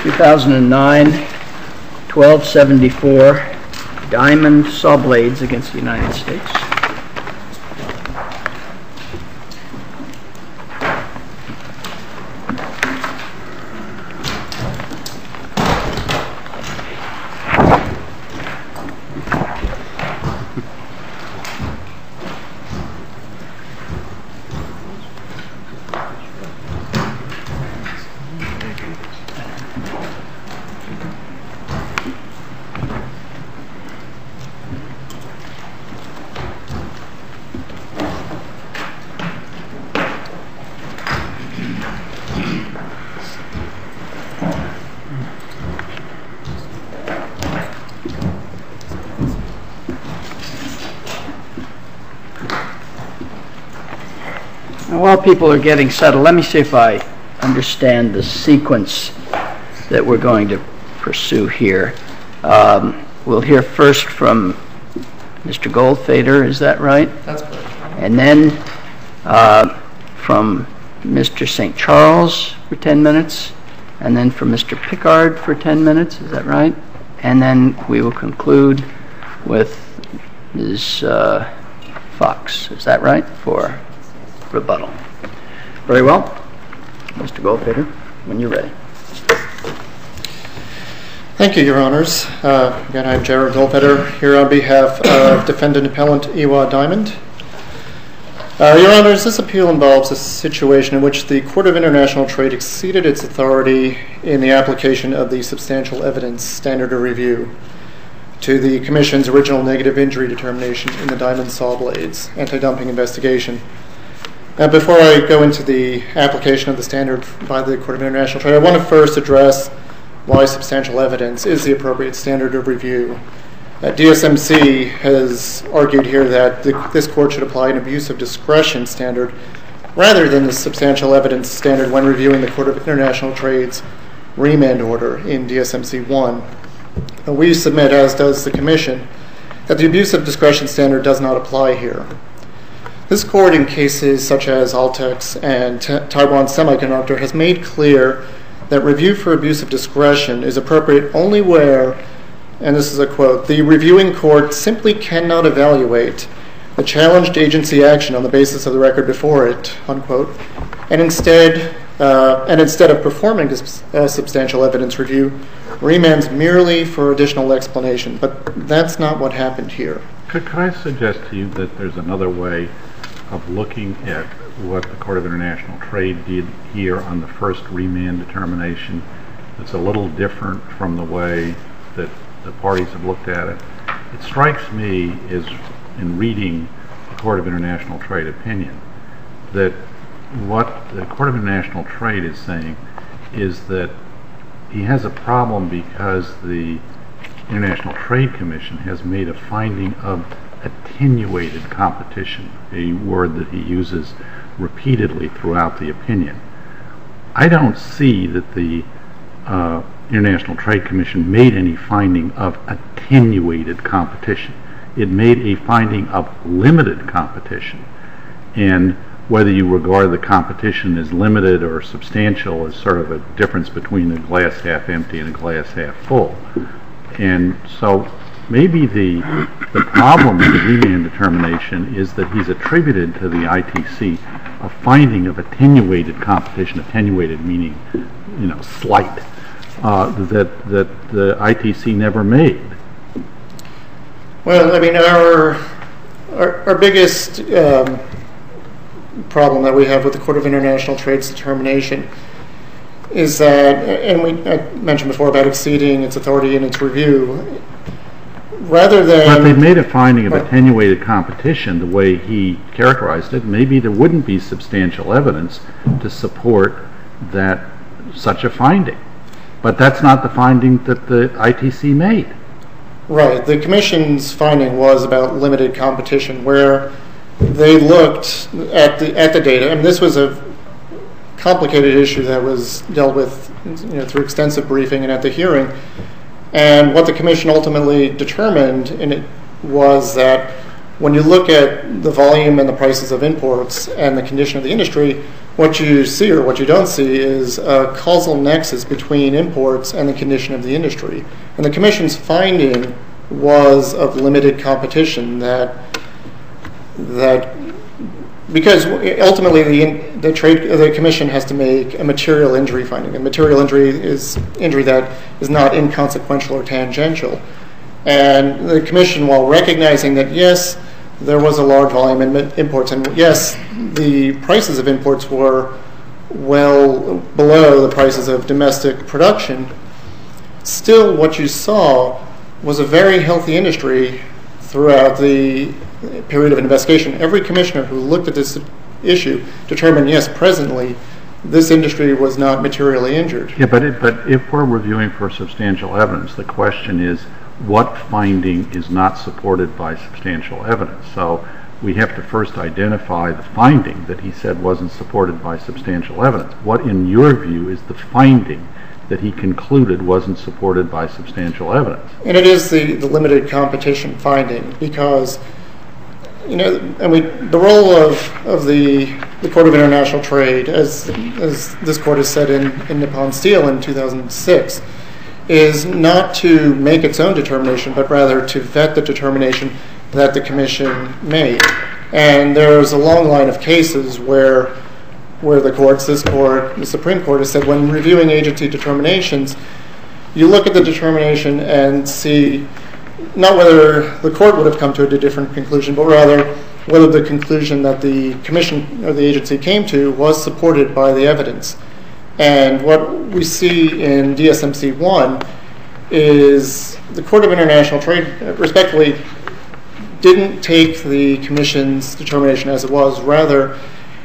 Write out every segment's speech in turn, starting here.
2009, 1274 Diamond Saw Blades against the United States. While people are getting settled, let me see if I understand the sequence that we're going to pursue here. We'll hear first from Mr. Goldfader, is that right? That's correct. And then from Mr. St. Charles for 10 minutes, and then from Mr. Pickard for 10 minutes, is that right? And then we will conclude with Ms. Fox, is that right, for rebuttal. Very well. Mr. Goldfader, when you're ready. Thank you, Your Honors. Again, I'm Jared Goldfader here on behalf of Defendant Appellant Ewa Diamond. Your Honors, this appeal involves a situation in which the Court of International Trade exceeded its authority in the application of the substantial evidence standard of review to the Commission's original negative injury determination in the Diamond Saw Blades anti-dumping investigation. Before I go into the application of the standard by the Court of International Trade, I want to first address why substantial evidence is the appropriate standard of review. DSMC has argued here that this Court should apply an abuse of discretion standard rather than the substantial evidence standard when reviewing the Court of International Trade's remand order in DSMC 1. We submit, as does the Commission, that the abuse of discretion standard does not apply here. This Court, in cases such as Altex and Taiwan Semiconductor, has made clear that review for abuse of discretion is appropriate only where, and this is a quote, the reviewing court simply cannot evaluate the challenged agency action on the basis of the record before it, unquote, and instead of performing this substantial evidence review, remands merely for additional explanation. But that's not what happened here. Could I suggest to you that there's another way of looking at what the Court of International Trade did here on the first remand determination that's a little different from the way that the parties have looked at it? It strikes me, as in reading the Court of International Trade opinion, that what the Court of International Trade is saying is that he has a problem because the International Trade Commission has made a finding of attenuated competition, a word that he uses repeatedly throughout the opinion. I don't see that the International Trade Commission made any finding of attenuated competition. It made a finding of limited competition. And whether you regard the competition as limited or substantial is sort of a difference between a glass half empty and a glass half full. And so maybe the problem with the remand determination is that he's attributed to the ITC a finding of attenuated competition, attenuated meaning, slight, that the ITC never made. Well, I mean, our biggest problem that we have with the Court of International Trade's determination is that, and I mentioned before about exceeding its authority in its review, rather than... But they made a finding of attenuated competition the way he characterized it. Maybe there wouldn't be substantial evidence to support that such a finding. But that's not the finding that the ITC made. Right. The Commission's finding was about limited competition, where they looked at the data, and this was a complicated issue that was dealt with through extensive briefing and at the hearing. And what the Commission ultimately determined in it was that when you look at the volume and the prices of imports and the condition of the industry, what you see or what you don't see is a causal nexus between imports and the condition of the industry. And the Commission's finding was of limited competition that because ultimately the Commission has to make a material injury finding. A material injury is injury that is not inconsequential or tangential. And the Commission, while recognizing that yes, there was a large volume in imports, and yes, the prices of imports were well below the prices of domestic production, still what you saw was a very healthy industry throughout the period of investigation. Every commissioner who looked at this issue determined, yes, presently, this industry was not materially injured. Yeah, but if we're reviewing for substantial evidence, the question is, what finding is not supported by substantial evidence? So we have to first identify the finding that he said wasn't supported by substantial evidence. What, in your view, is the finding that he concluded wasn't supported by substantial evidence? And it is the limited competition finding, because the role of the Court of International Trade, as this court has said in Nippon Steel in 2006, is not to make its own determination, but rather to vet the determination that the Commission made. And there's a long line of cases where the courts, this court, the Supreme Court, has said when reviewing agency determinations, you look at the determination and see not whether the court would have come to a different conclusion, but rather whether the conclusion that the Commission or the agency came to was supported by the evidence. And what we see in DSMC 1 is the Court of International Trade, respectfully, didn't take the Commission's determination as it was. Rather,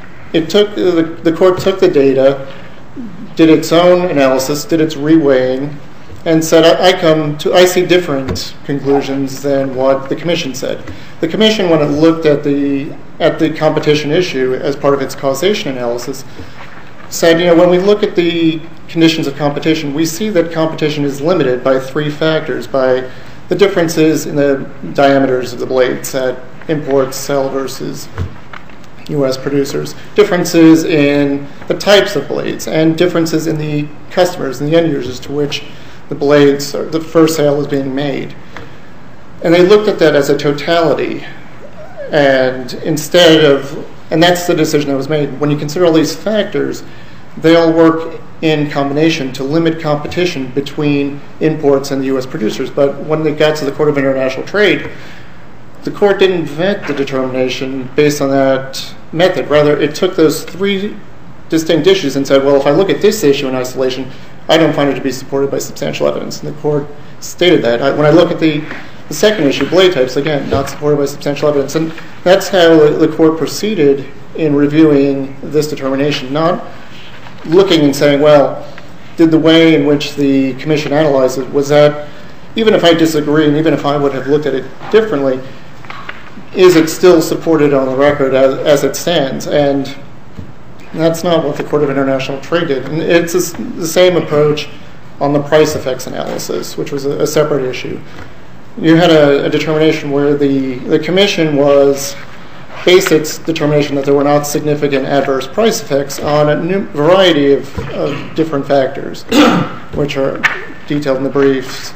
the court took the data, did its own analysis, did its reweighing, and said, I see different conclusions than what the Commission said. The Commission, when it looked at the competition issue as part of its causation analysis, said, when we look at the conditions of competition, we see that competition is limited by three factors: by the differences in the diameters of the blades that imports sell versus U.S. producers, differences in the types of blades, and differences in the customers and the end users to which the blades, or the first sale is being made. And they looked at that as a totality, and that's the decision that was made. When you consider all these factors, they all work in combination to limit competition between imports and the U.S. producers. But when they got to the Court of International Trade, the court didn't vet the determination based on that method. Rather, it took those three distinct issues and said, well, if I look at this issue in isolation, I don't find it to be supported by substantial evidence. And the court stated that. When I look at the second issue, blade types, again, not supported by substantial evidence. And that's how the court proceeded in reviewing this determination, not looking and saying, well, did the way in which the Commission analyzed it, was that, even if I disagree and even if I would have looked at it differently, is it still supported on the record as it stands? And that's not what the Court of International Trade did. And it's the same approach on the price effects analysis, which was a separate issue. You had a determination where the Commission based its determination that there were not significant adverse price effects on a variety of different factors, which are detailed in the briefs.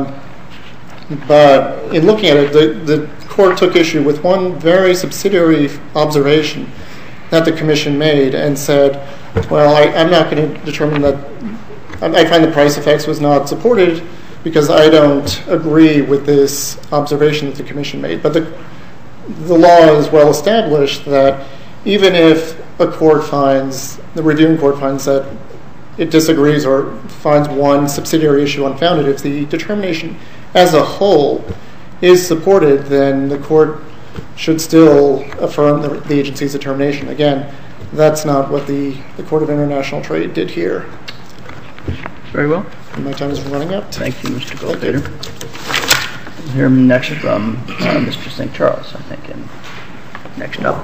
But in looking at it, the court took issue with one very subsidiary observation that the Commission made and said, well, I'm not going to determine that. I find the price effects was not supported because I don't agree with this observation that the Commission made. But the law is well established that even if the reviewing court finds that it disagrees or finds one subsidiary issue unfounded, if the determination as a whole is supported, then the court should still affirm the agency's determination. Again, that's not what the Court of International Trade did here. Very well. My time is running out. Thank you, Mr. Goldfeder. We'll hear next from Mr. St. Charles, I think, and next up.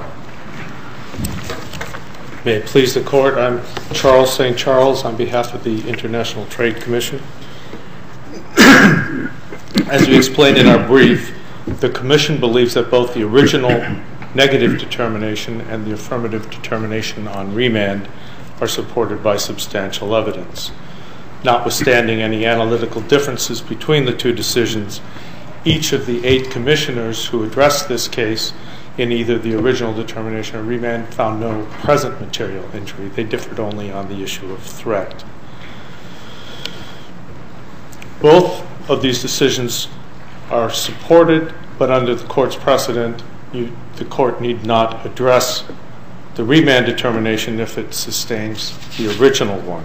May it please the Court, I'm Charles St. Charles on behalf of the International Trade Commission. As we explained in our brief, The Commission believes that both the original negative determination and the affirmative determination on remand are supported by substantial evidence. Notwithstanding any analytical differences between the two decisions, each of the 8 commissioners who addressed this case in either the original determination or remand found no present material injury. They differed only on the issue of threat. Both of these decisions are supported, but under the Court's precedent, the Court need not address the remand determination if it sustains the original one.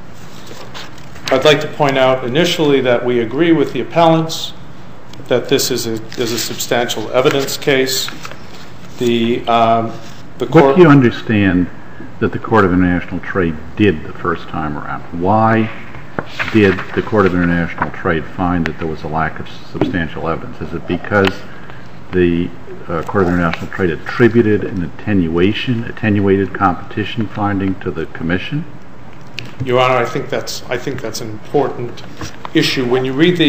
I'd like to point out initially that we agree with the appellants that this is a substantial evidence case. The Court... What do you understand that the Court of International Trade did the first time around? Why did the Court of International Trade find that there was a lack of substantial evidence? Is it because the Court of International Trade attributed an attenuated competition finding to the Commission? Your Honor, I think that's an important issue. When you read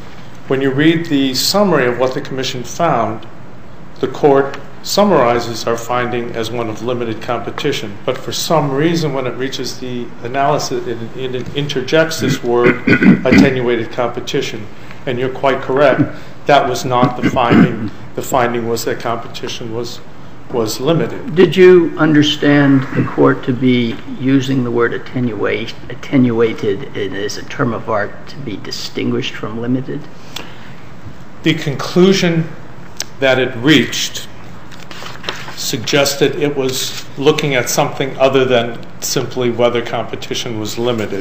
the summary of what the Commission found, the Court summarizes our finding as one of limited competition. But for some reason, when it reaches the analysis, it interjects this word, attenuated competition. And you're quite correct. That was not the finding. The finding was that competition was limited. Did you understand the Court to be using the word attenuated as a term of art to be distinguished from limited? The conclusion that it reached suggested it was looking at something other than simply whether competition was limited.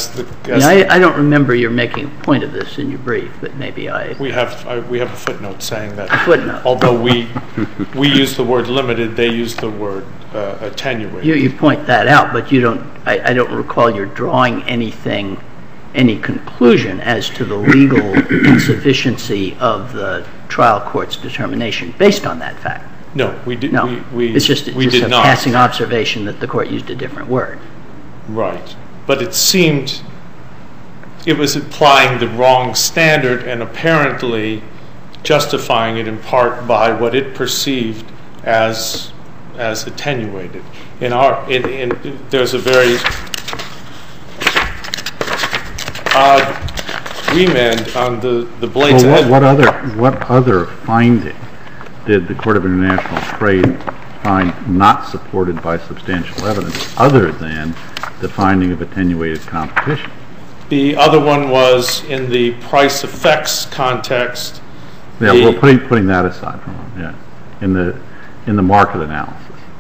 I don't remember you making a point of this in your brief, but maybe we have a footnote saying that. A footnote. Although we use the word limited, they use the word attenuated. You point that out, but you don't. I don't recall you're drawing any conclusion as to the legal insufficiency of the trial court's determination based on that fact. No, we did. No, it's just a passing observation that the Court used a different word. Right, but it seemed it was applying the wrong standard and apparently justifying it in part by what it perceived as attenuated. There's a very odd remand on the blades. Well, what other finding did the Court of International Trade find not supported by substantial evidence other than the finding of attenuated competition? The other one was in the price effects context. Yeah, well, putting that aside for a moment, yeah, in the market analysis.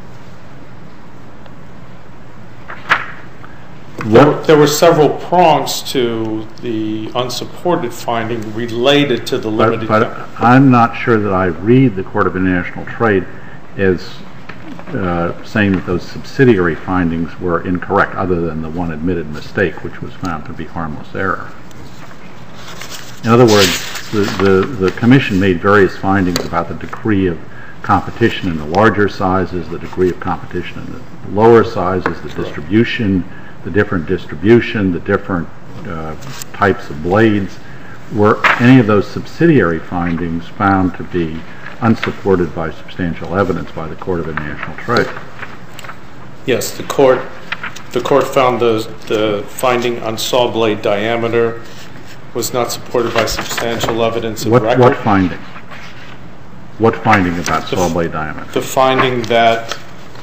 There were several prongs to the unsupported finding related to the limited. But I'm not sure that I read the Court of International Trade as saying that those subsidiary findings were incorrect, other than the one admitted mistake, which was found to be harmless error. In other words, the Commission made various findings about the degree of competition in the larger sizes, the degree of competition in the lower sizes, the distribution, the different distribution, the different types of blades. Were any of those subsidiary findings found to be unsupported by substantial evidence by the Court of International Trade? Yes, the court found the finding on saw blade diameter was not supported by substantial evidence of record. What finding? What finding about saw blade diameter? The finding that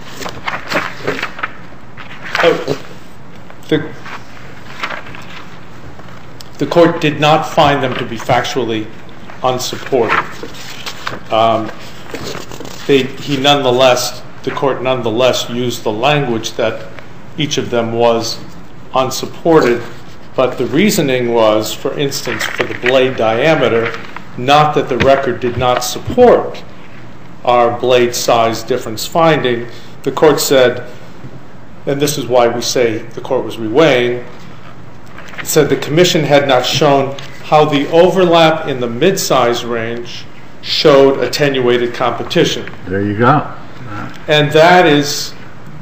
the court did not find them to be factually unsupported. The court nonetheless used the language that each of them was unsupported, but the reasoning was, for instance, for the blade diameter, not that the record did not support our blade size difference finding. The court said, and this is why we say the court was reweighing, it said the Commission had not shown how the overlap in the mid-size range showed attenuated competition. There you go. And that is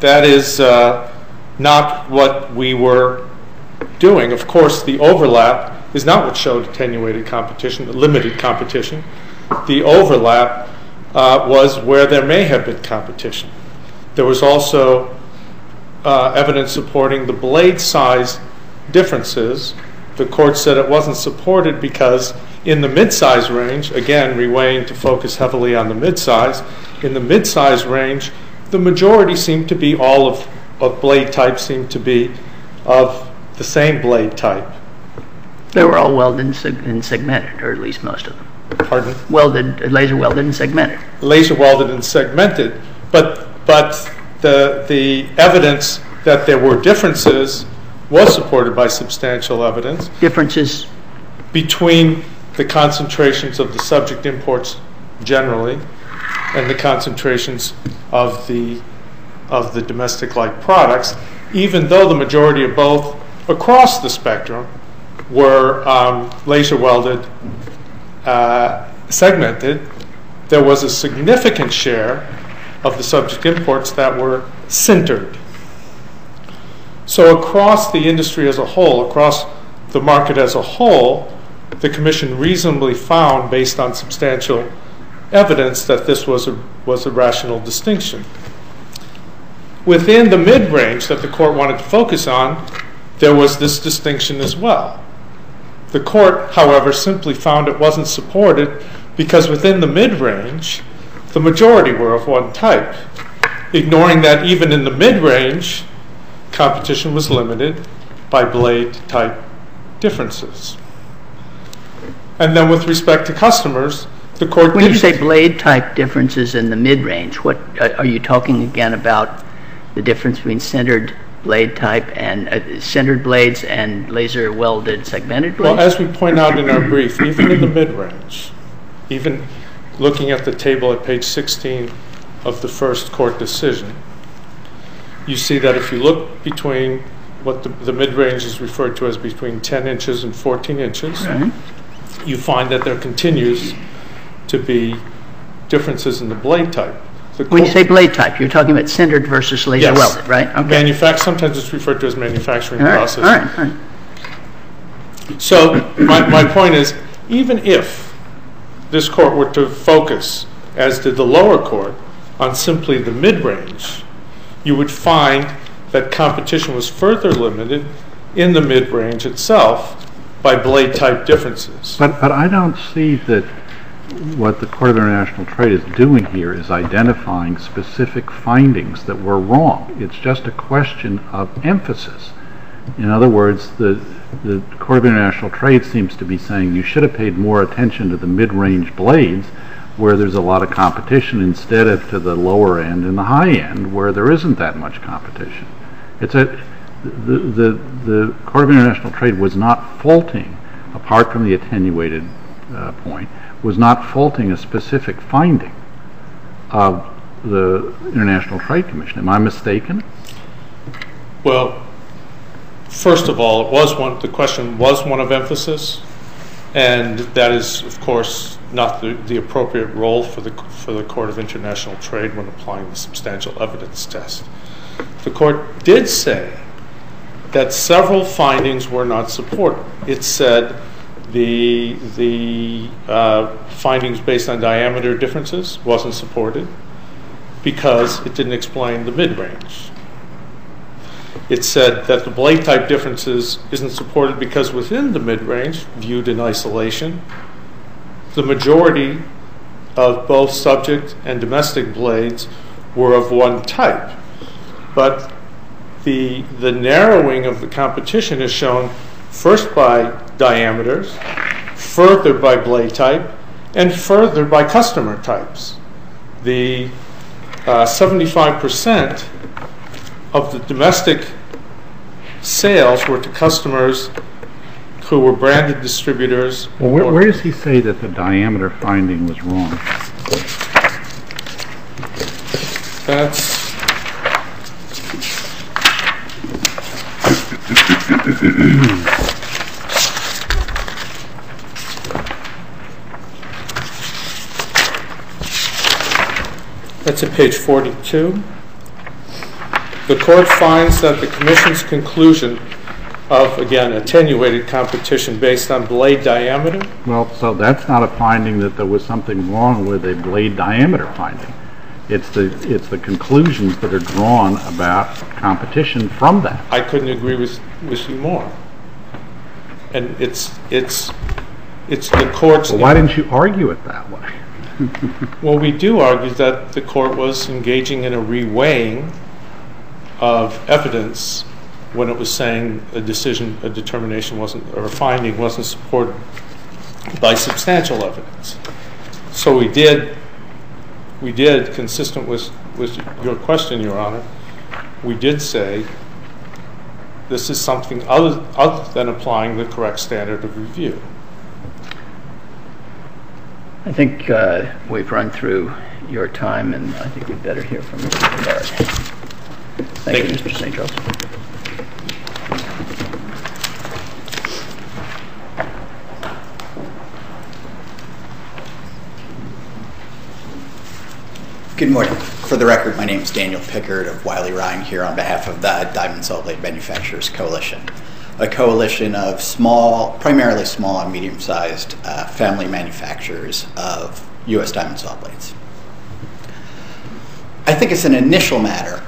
not what we were doing. Of course, the overlap is not what showed attenuated competition, limited competition. the overlap was where there may have been competition. There was also evidence supporting the blade size differences. The court said it wasn't supported because in the mid-size range, again, reweighing to focus heavily on the mid-size, in the mid-size range, the majority seemed to be all of blade type seemed to be of the same blade type. They were all welded and segmented, or at least most of them. Pardon? Laser welded and segmented. Laser welded and segmented, but the evidence that there were differences was supported by substantial evidence. Differences between the concentrations of the subject imports generally and the concentrations of the domestic-like products, even though the majority of both across the spectrum were laser welded, segmented, there was a significant share of the subject imports that were sintered. So across the industry as a whole, across the market as a whole, the Commission reasonably found, based on substantial evidence, that this was a rational distinction. Within the mid-range that the court wanted to focus on, there was this distinction as well. The court, however, simply found it wasn't supported because within the mid-range, the majority were of one type, ignoring that even in the mid-range, competition was limited by blade type differences. And then with respect to customers, the court When you say blade type differences in the mid-range, what are you talking again about? The difference between sintered blade type and sintered blades and laser welded segmented blades? Well, as we point out in our brief, even in the mid-range, even looking at the table at page 16 of the first court decision, you see that if you look between what the mid-range is referred to as between 10 inches and 14 inches, right, you find that there continues to be differences in the blade type. When you say blade type, you're talking about sintered versus laser welded, right? Okay. Sometimes it's referred to as manufacturing process. All right. So my point is, even if this court were to focus, as did the lower court, on simply the mid-range, you would find that competition was further limited in the mid-range itself by blade type differences. But I don't see that what the Court of International Trade is doing here is identifying specific findings that were wrong. It's just a question of emphasis. In other words, the Court of International Trade seems to be saying you should have paid more attention to the mid-range blades where there's a lot of competition instead of to the lower end and the high end where there isn't that much competition. The Court of International Trade was not faulting, apart from the attenuated point, was not faulting a specific finding of the International Trade Commission. Am I mistaken? Well, first of all, the question was one of emphasis, and that is, of course, not the appropriate role for the Court of International Trade when applying the substantial evidence test. The court did say that several findings were not supported. It said the findings based on diameter differences wasn't supported because it didn't explain the mid-range. It said that the blade type differences isn't supported because within the mid-range, viewed in isolation, the majority of both subject and domestic blades were of one type. But the narrowing of the competition is shown first by diameters, further by blade type, and further by customer types. The 75% of the domestic sales were to customers who were branded distributors. Well, where does he say that the diameter finding was wrong? That's at page 42. The court finds that the Commission's conclusion of, again, attenuated competition based on blade diameter. Well, so that's not a finding that there was something wrong with a blade diameter finding. It's the conclusions that are drawn about competition from that. I couldn't agree with you more. And it's the court's... Well, why didn't you argue it that way? Well, we do argue that the court was engaging in a reweighing of evidence when it was saying a determination wasn't, or a finding wasn't supported by substantial evidence. So we did, consistent with your question, Your Honor, we did say this is something other than applying the correct standard of review. I think we've run through your time, and I think we'd better hear from Mr. Pickard. Thank you, Mr. St. Charles. Good morning. For the record, my name is Daniel Pickard of Wiley Ryan here on behalf of the Diamond Saw Blade Manufacturers Coalition, a coalition of primarily small and medium-sized family manufacturers of U.S. diamond saw blades. I think it's an initial matter.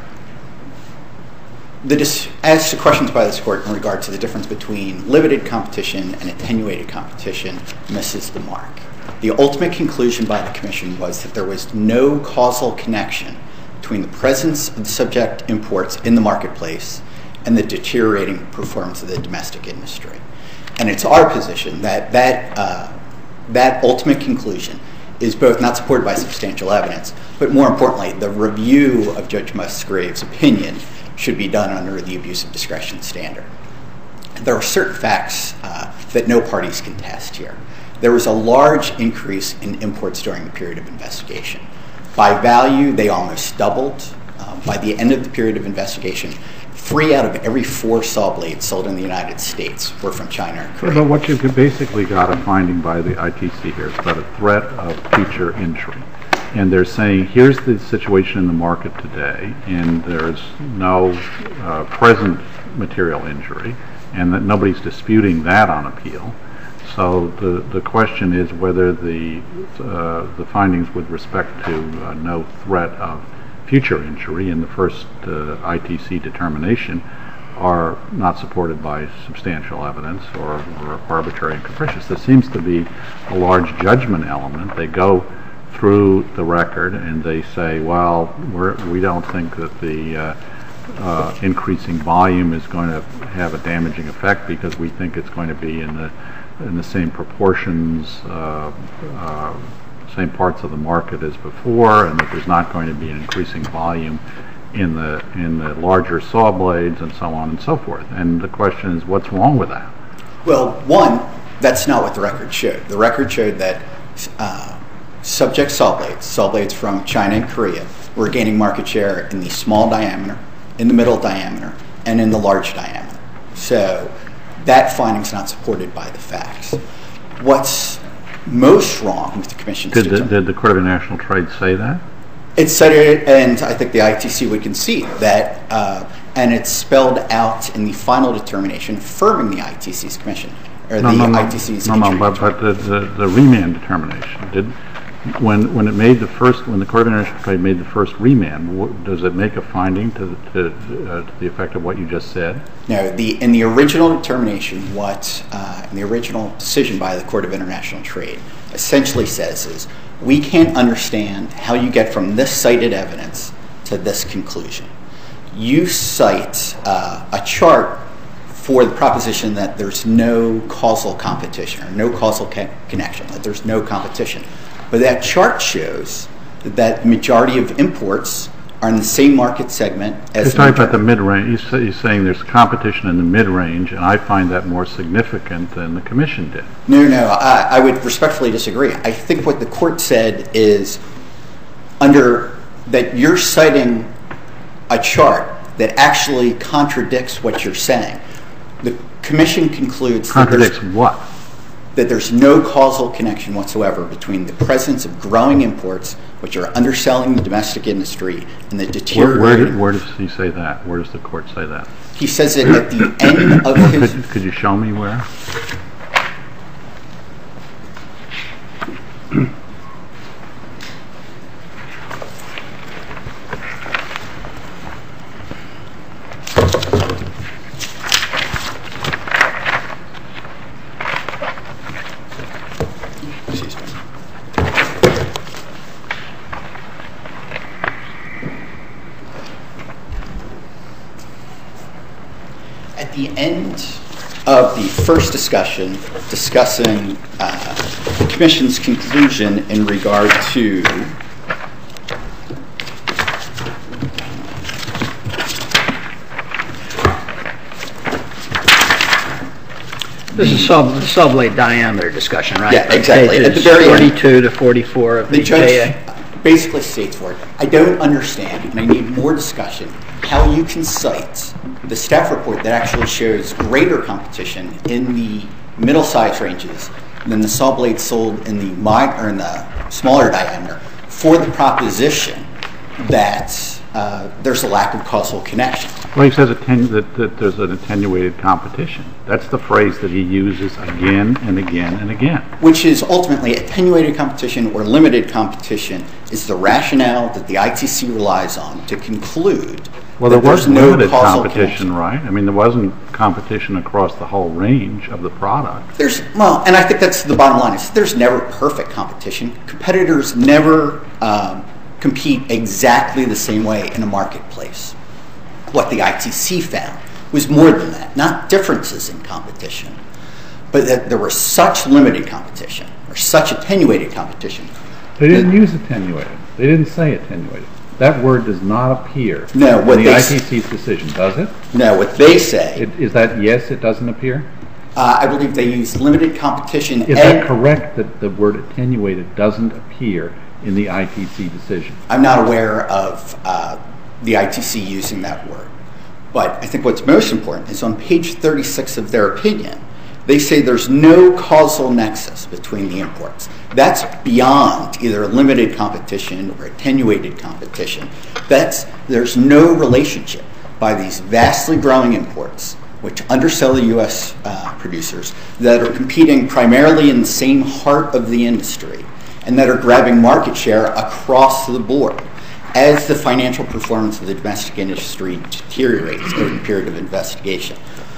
As to questions by this court in regard to the difference between limited competition and attenuated competition misses the mark. The ultimate conclusion by the Commission was that there was no causal connection between the presence of the subject imports in the marketplace and the deteriorating performance of the domestic industry. And it's our position that that ultimate conclusion is both not supported by substantial evidence, but more importantly, the review of Judge Musgrave's opinion should be done under the abuse of discretion standard. There are certain facts that no parties contest here. There was a large increase in imports during the period of investigation. By value, they almost doubled. By the end of the period of investigation, 3 out of every 4 saw blades sold in the United States were from China or Korea. But what you've basically got a finding by the ITC here is about a threat of future injury. And they're saying, here's the situation in the market today, and there's no present material injury, and that nobody's disputing that on appeal. So the question is whether the findings with respect to no threat of future injury in the first ITC determination are not supported by substantial evidence or arbitrary and capricious. There seems to be a large judgment element. They go through the record and they say, well, we don't think that the increasing volume is going to have a damaging effect because we think it's going to be in the same proportions, same parts of the market as before, and that there's not going to be an increasing volume in the larger saw blades and so on and so forth. And the question is, what's wrong with that? Well, one, that's not what the record showed. The record showed that subject saw blades from China and Korea, were gaining market share in the small diameter, in the middle diameter, and in the large diameter. So that finding's not supported by the facts. What's most wrong with the Commission's determination? Did the Court of International Trade say that? It said it, and I think the ITC would concede that, and it's spelled out in the final determination affirming the ITC's commission, or ITC's injury. But the remand determination, when it made the first, when the Court of International Trade made the first remand, does it make a finding to the effect of what you just said? No. In the original determination, in the original decision by the Court of International Trade, essentially says is, we can't understand how you get from this cited evidence to this conclusion. You cite a chart for the proposition that there's no causal competition or no causal connection, that there's no competition. But that chart shows that the majority of imports are in the same market segment as He's talking about the mid-range. He's saying there's competition in the mid-range, and I find that more significant than the Commission did. No, I would respectfully disagree. I think what the Court said is that you're citing a chart that actually contradicts what you're saying. The Commission concludes contradicts what? that there's no causal connection whatsoever between the presence of growing imports, which are underselling the domestic industry, and the deteriorating... Where does he say that? Where does the court say that? He says it at the end of his... Could you show me where? At the end of the first discussion, discussing the Commission's conclusion in regard to This is sub-blade diameter discussion, right? Yeah, exactly. Pages at the very 42 end, to 44 of the judge JA. basically states for it, I don't understand, and I need more discussion, how you can cite the staff report that actually shows greater competition in the middle size ranges than the saw blades sold in the smaller diameter for the proposition that there's a lack of causal connection. Well, he says that there's an attenuated competition. That's the phrase that he uses again and again and again. Which is ultimately attenuated competition or limited competition is the rationale that the ITC relies on to conclude well, there was no limited causal competition, connection. right? I mean, there wasn't competition across the whole range of the product. And I think that's the bottom line, is there's never perfect competition. Competitors never compete exactly the same way in a marketplace. What the ITC found was more than that, not differences in competition, but that there was such limited competition or such attenuated competition. They didn't use attenuated. They didn't say attenuated. That word does not appear in the ITC's decision, does it? No, what they say... Is that yes, it doesn't appear? I believe they use limited competition. Is that correct that the word attenuated doesn't appear in the ITC decision? I'm not aware of the ITC using that word. But I think what's most important is on page 36 of their opinion, they say there's no causal nexus between the imports. That's beyond either limited competition or attenuated competition. There's no relationship by these vastly growing imports, which undersell the U.S. Producers, that are competing primarily in the same heart of the industry and that are grabbing market share across the board as the financial performance of the domestic industry deteriorates during the period of investigation.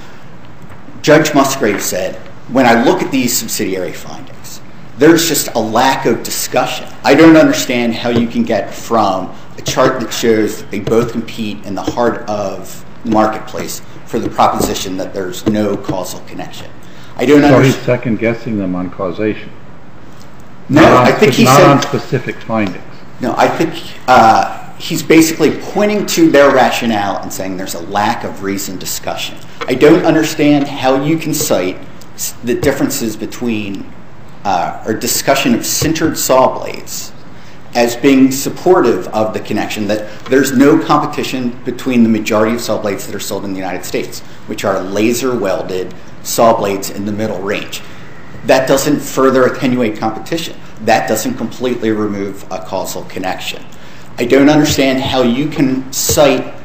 Judge Musgrave said, when I look at these subsidiary findings, there's just a lack of discussion. I don't understand how you can get from a chart that shows that they both compete in the heart of the marketplace for the proposition that there's no causal connection. I don't understand. So he's second-guessing them on causation? No, I think he said... Not on specific findings? No, I think he's basically pointing to their rationale and saying there's a lack of reasoned discussion. I don't understand how you can cite the differences between or discussion of sintered saw blades as being supportive of the connection that there's no competition between the majority of saw blades that are sold in the United States, which are laser-welded saw blades in the middle range. That doesn't further attenuate competition. That doesn't completely remove a causal connection. I don't understand how you can cite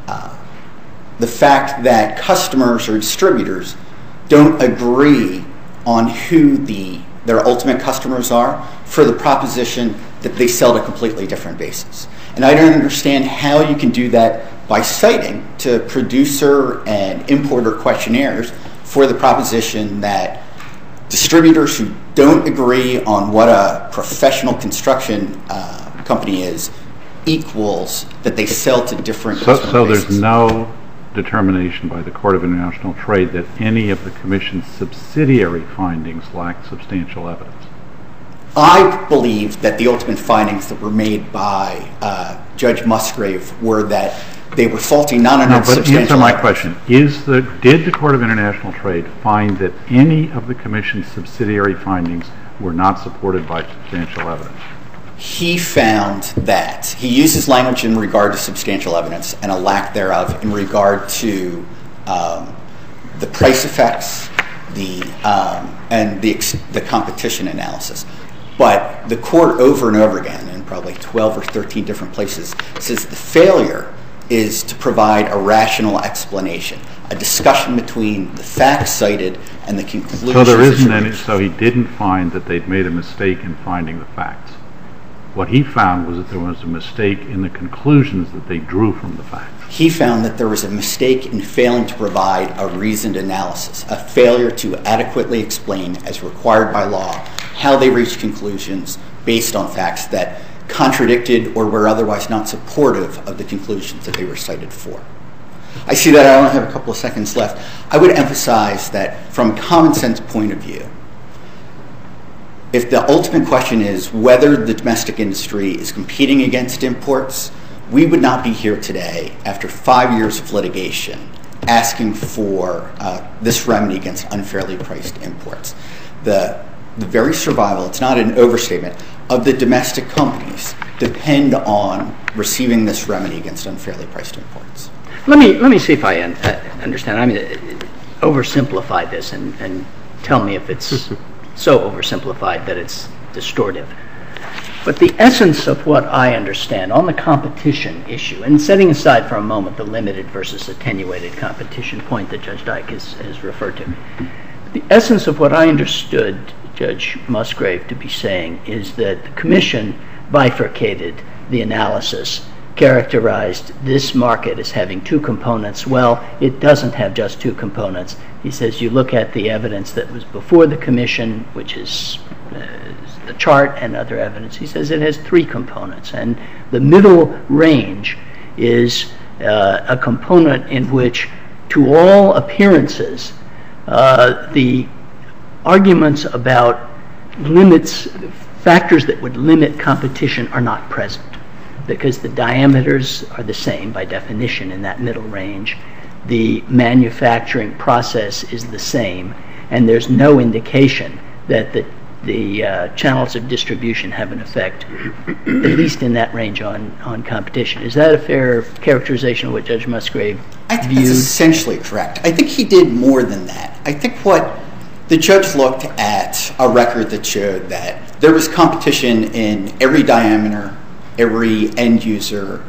the fact that customers or distributors don't agree on who their ultimate customers are for the proposition that they sell at a completely different basis. And I don't understand how you can do that by citing to producer and importer questionnaires for the proposition that distributors who don't agree on what a professional construction company is equals that they sell to different customer So bases. there's no determination by the Court of International Trade that any of the Commission's subsidiary findings lack substantial evidence? I believe that the ultimate findings that were made by Judge Musgrave were that they were faulty not enough substantial But answer my evidence. question. Did the Court of International Trade find that any of the Commission's subsidiary findings were not supported by substantial evidence? He found that he uses language in regard to substantial evidence and a lack thereof in regard to the price effects the competition analysis. But the court over and over again, in probably 12 or 13 different places, says the failure is to provide a rational explanation, a discussion between the facts cited and the conclusions. So there isn't any. So he didn't find that they'd made a mistake in finding the facts. What he found was that there was a mistake in the conclusions that they drew from the facts. He found that there was a mistake in failing to provide a reasoned analysis, a failure to adequately explain, as required by law, how they reached conclusions based on facts that contradicted or were otherwise not supportive of the conclusions that they were cited for. I see that I only have a couple of seconds left. I would emphasize that from a common sense point of view, if the ultimate question is whether the domestic industry is competing against imports, we would not be here today after 5 years of litigation asking for this remedy against unfairly priced imports. The very survival, it's not an overstatement, of the domestic companies depend on receiving this remedy against unfairly priced imports. Let me see if I understand. I mean, oversimplify this and tell me if it's so oversimplified that it's distortive. But the essence of what I understand on the competition issue, and setting aside for a moment the limited versus attenuated competition point that Judge Dyke has referred to, the essence of what I understood Judge Musgrave to be saying is that the Commission bifurcated the analysis, characterized this market as having two components. Well, it doesn't have just two components. He says you look at the evidence that was before the Commission, which is the chart and other evidence. He says it has three components, and the middle range is a component in which, to all appearances, the arguments about limits, factors that would limit competition are not present, because the diameters are the same by definition in that middle range. The manufacturing process is the same, and there's no indication that the channels of distribution have an effect, at least in that range, on competition. Is that a fair characterization of what Judge Musgrave viewed? I think that's essentially correct. I think he did more than that. I think what the judge looked at a record that showed that there was competition in every diameter, every end user,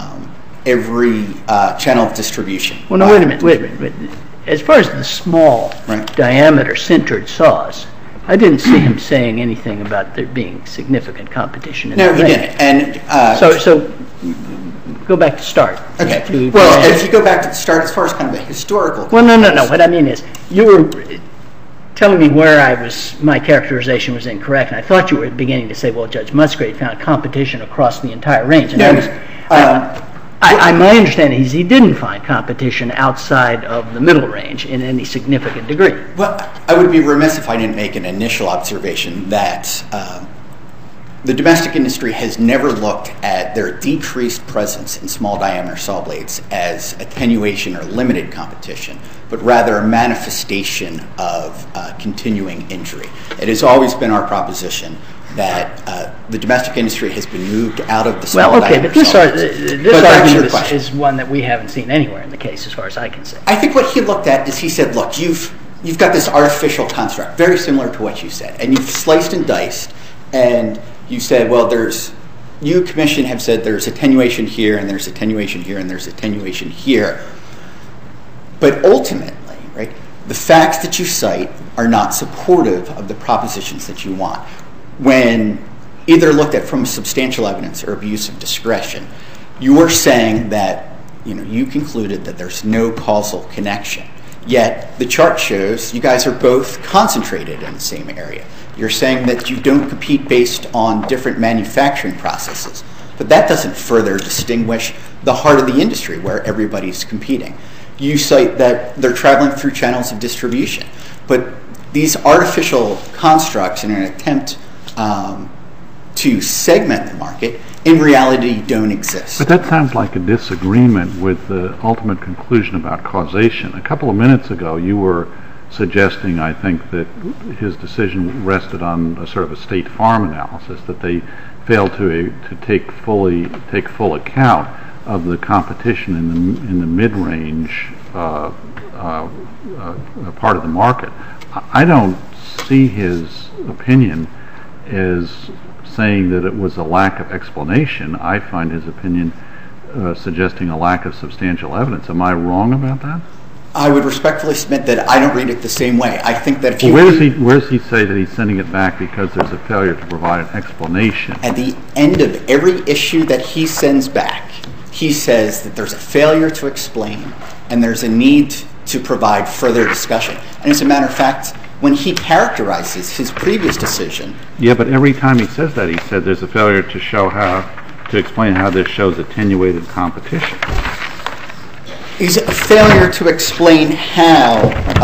every channel of distribution. Well, no, wait a minute. As far as the small diameter sintered saws, I didn't see him saying anything about there being significant competition in that range. No, he didn't. And so go back to start. Okay. Well, if you go back to the start, as far as kind of a historical. Well, no. What I mean is, you were telling me where my characterization was incorrect, and I thought you were beginning to say, well, Judge Musgrave found competition across the entire range. And my understanding is he didn't find competition outside of the middle range in any significant degree. Well, I would be remiss if I didn't make an initial observation that the domestic industry has never looked at their decreased presence in small diameter saw blades as attenuation or limited competition, but rather a manifestation of continuing injury. It has always been our proposition that the domestic industry has been moved out of the small diameter saw blades. This argument is one that we haven't seen anywhere in the case, as far as I can say. I think what he looked at is he said, look, you've got this artificial construct, very similar to what you said, and you've sliced and diced, and you said, well, you, Commission, have said there's attenuation here, and there's attenuation here, and there's attenuation here. But ultimately, right, the facts that you cite are not supportive of the propositions that you want. When either looked at from substantial evidence or abuse of discretion, you are saying that you concluded that there's no causal connection. Yet the chart shows you guys are both concentrated in the same area. You're saying that you don't compete based on different manufacturing processes. But that doesn't further distinguish the heart of the industry where everybody's competing. You cite that they're traveling through channels of distribution. But these artificial constructs in an attempt to segment the market in reality don't exist. But that sounds like a disagreement with the ultimate conclusion about causation. A couple of minutes ago you were suggesting, I think, that his decision rested on a sort of a State Farm analysis, that they failed to take full account of the competition in the mid-range part of the market. I don't see his opinion as saying that it was a lack of explanation. I find his opinion suggesting a lack of substantial evidence. Am I wrong about that? I would respectfully submit that I don't read it the same way. I think that if you... Where does he say that he's sending it back because there's a failure to provide an explanation? At the end of every issue that he sends back, he says that there's a failure to explain and there's a need to provide further discussion. And as a matter of fact, when he characterizes his previous decision... Yeah, but every time he says that, he said there's a failure to explain how this shows attenuated competition. Is a failure to explain how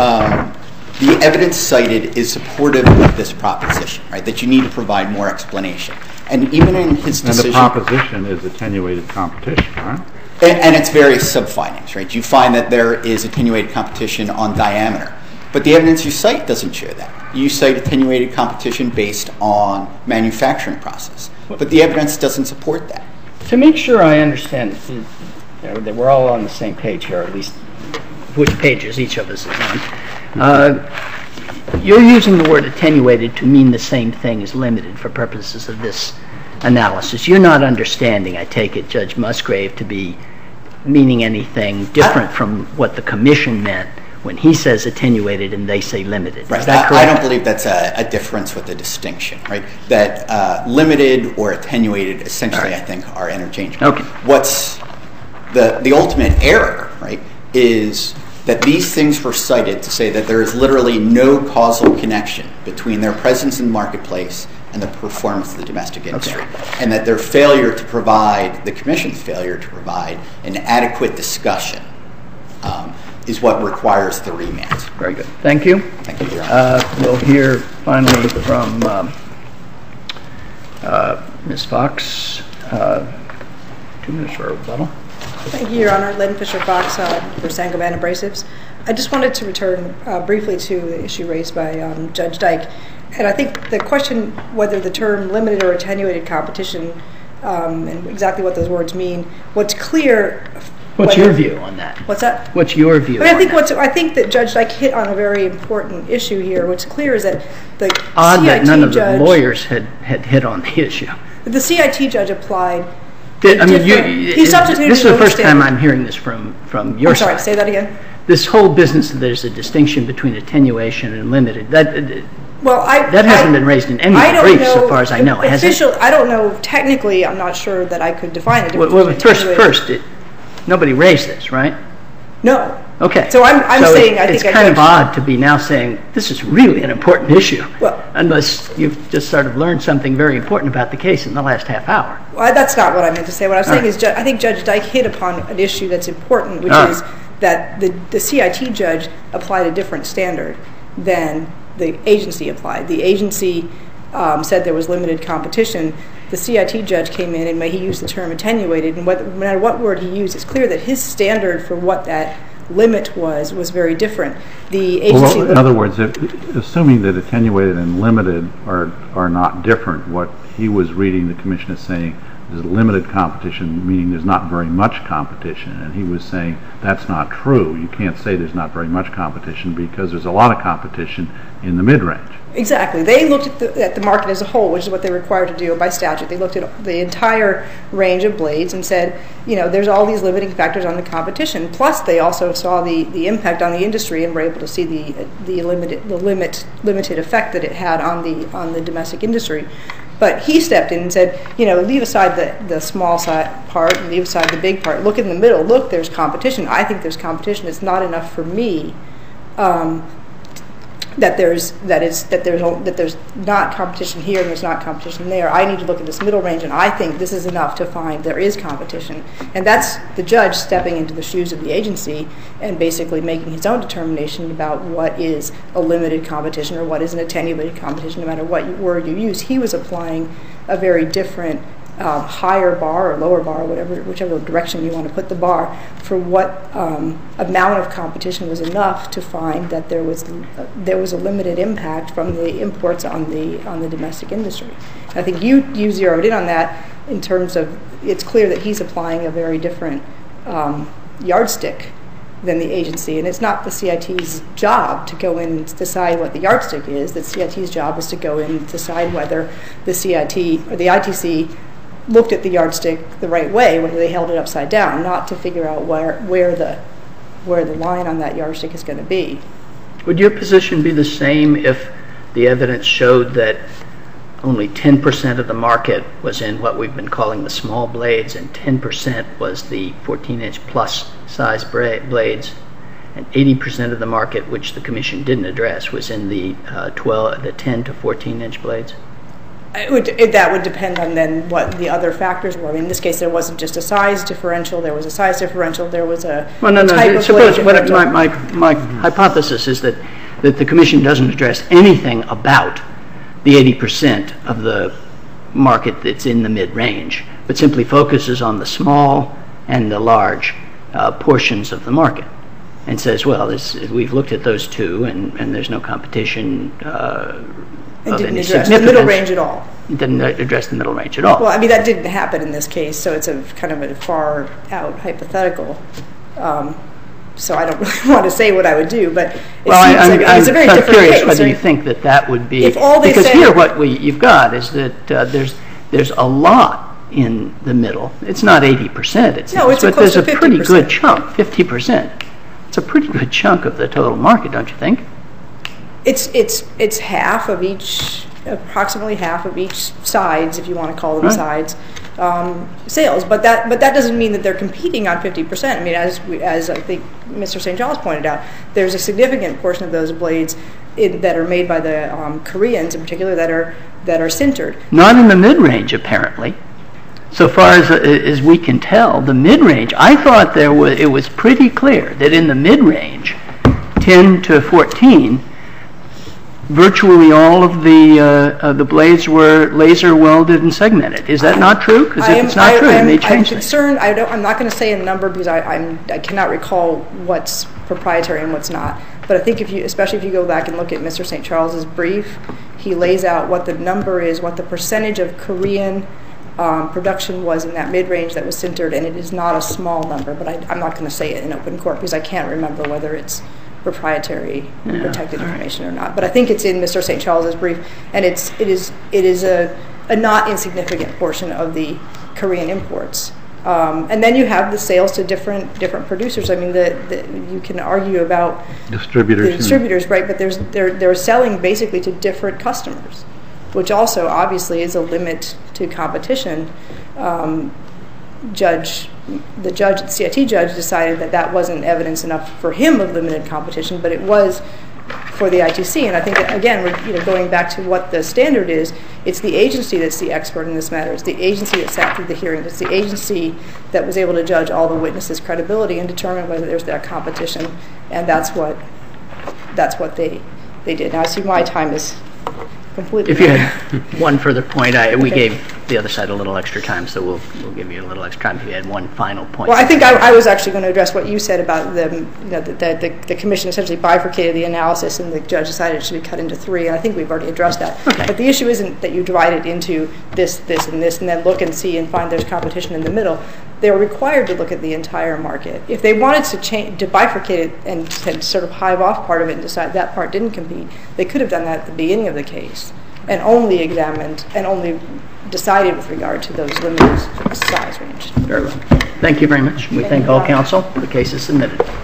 the evidence cited is supportive of this proposition, right? That you need to provide more explanation. And even in his decision... And the proposition is attenuated competition, right? And its various sub-findings, right? You find that there is attenuated competition on diameter. But the evidence you cite doesn't show that. You cite attenuated competition based on manufacturing process. But the evidence doesn't support that. To make sure I understand that we're all on the same page here, at least which pages each of us is on, you're using the word attenuated to mean the same thing as limited for purposes of this analysis. You're not understanding, I take it, Judge Musgrave to be meaning anything different from what the Commission meant when he says attenuated and they say limited. Right. Is that correct? I don't believe that's a difference with the distinction, right? That limited or attenuated essentially, right, I think, are interchangeable. Okay. What's the ultimate error, right, is that these things were cited to say that there is literally no causal connection between their presence in the marketplace and the performance of the domestic industry, okay, and that their failure to provide, the Commission's failure to provide an adequate discussion is what requires the remand. Very good. Thank you. Thank you, Your Honor. We'll hear finally from Ms. Fox. 2 minutes for a rebuttal. Thank you, Your Honor. Lynn Fisher-Fox for Saint-Gobain Abrasives. I just wanted to return briefly to the issue raised by Judge Dyke. And I think the question whether the term limited or attenuated competition and exactly what those words mean, what's clear... What's your view on that? What's that? What's your view I think that Judge Dyke hit on a very important issue here. What's clear is that the odd CIT that none of judge, the lawyers had hit on the issue. The CIT judge applied... he substituted. This is the first time I'm hearing this from your side. I'm sorry, say that again. This whole business that there's a distinction between attenuation and limited, that hasn't been raised in any brief so far as I know, has it? I don't know. Technically, I'm not sure that I could define it. Well, first, nobody raised this, right? No. Okay. So I'm saying I think it's kind of odd to be now saying this is really an important issue, unless you've just sort of learned something very important about the case in the last half hour. Well, that's not what I meant to say. What I'm saying is I think Judge Dyke hit upon an issue that's important, which is that the CIT judge applied a different standard than the agency applied. The agency said there was limited competition. The CIT judge came in and he used the term attenuated, and no matter what word he used, it's clear that his standard for what that limit was very different. The agency... Well, in other words, assuming that attenuated and limited are not different, what he was reading the Commission as saying is limited competition, meaning there's not very much competition, and he was saying that's not true. You can't say there's not very much competition because there's a lot of competition in the mid-range. Exactly. They looked at the market as a whole, which is what they're required to do by statute. They looked at the entire range of blades and said, there's all these limiting factors on the competition. Plus, they also saw the impact on the industry and were able to see the limited effect that it had on the domestic industry. But he stepped in and said, leave aside the small side part and leave aside the big part. Look in the middle. Look, there's competition. I think there's competition. It's not enough for me that there's not competition here and there's not competition there. I need to look at this middle range, and I think this is enough to find there is competition. And that's the judge stepping into the shoes of the agency and basically making his own determination about what is a limited competition or what is an attenuated competition, no matter what word you use. He was applying a very different higher bar or lower bar, whichever direction you want to put the bar, for what amount of competition was enough to find that there was a limited impact from the imports on the domestic industry. And I think you zeroed in on that in terms of it's clear that he's applying a very different yardstick than the agency. And it's not the CIT's job to go in and decide what the yardstick is. The CIT's job is to go in and decide whether the CIT or the ITC looked at the yardstick the right way, whether they held it upside down, not to figure out where the line on that yardstick is going to be. Would your position be the same if the evidence showed that only 10% of the market was in what we've been calling the small blades, and 10% was the 14-inch plus size blades, and 80% of the market, which the Commission didn't address, was in the 10 to 14-inch blades? That would depend on then what the other factors were. I mean, in this case, there wasn't just a size differential. There was a size differential. There was a type of blade differential. My hypothesis is that the Commission doesn't address anything about the 80% of the market that's in the mid-range, but simply focuses on the small and the large portions of the market, and says, well, we've looked at those two, and there's no competition of any significance. Didn't address the middle range at all. Didn't address the middle range at all. Well, I mean, that didn't happen in this case, so it's a kind of a far-out hypothetical. So I don't really want to say what I would do, but it seems like it's a very different case. I'm curious whether you think that would be... If all they because say, here what you've got is that there's a lot in the middle. It's not 80%, it seems, no, it's but close there's to 50%. A pretty good chunk, 50%. It's a pretty good chunk of the total market, don't you think? It's half of each, approximately half of each sides, if you want to call them sides, sales. But that doesn't mean that they're competing on 50%. I mean, as I think Mr. St. Charles pointed out, there's a significant portion of those blades that are made by the Koreans, in particular, that are sintered. Not in the mid-range, apparently. So far as we can tell, the mid-range, I thought it was pretty clear that in the mid-range, 10 to 14, virtually all of the blades were laser welded and segmented. Is that not true? Because if it's not true, it may change things. I'm concerned. I'm not going to say a number because I cannot recall what's proprietary and what's not. But I think especially if you go back and look at Mr. St. Charles's brief, he lays out what the number is, what the percentage of Korean production was in that mid-range that was sintered, and it is not a small number. But I'm not going to say it in open court because I can't remember whether it's proprietary protected information or not. But I think it's in Mr. St. Charles's brief, and it is a not insignificant portion of the Korean imports. And then you have the sales to different producers. I mean, you can argue about distributors, right? But they're selling basically to different customers, which also obviously is a limit to competition. The CIT judge decided that wasn't evidence enough for him of limited competition, but it was for the ITC. And I think, again, we're going back to what the standard is. It's the agency that's the expert in this matter. It's the agency that sat through the hearing. It's the agency that was able to judge all the witnesses' credibility and determine whether there's that competition. And that's what they did. Now, I see my time is completely. If you had one further point, we gave the other side a little extra time, so we'll give you a little extra time if you had one final point. Well, I think I was actually going to address what you said about the commission essentially bifurcated the analysis and the judge decided it should be cut into three, and I think we've already addressed that. Okay. But the issue isn't that you divide it into this, and this, and then look and see and find there's competition in the middle. They're required to look at the entire market. If they wanted to bifurcate it and sort of hive off part of it and decide that part didn't compete, they could have done that at the beginning of the case and only examined and only decided with regard to those limited size range. Very well. Thank you very much. We thank all counsel. The case is submitted.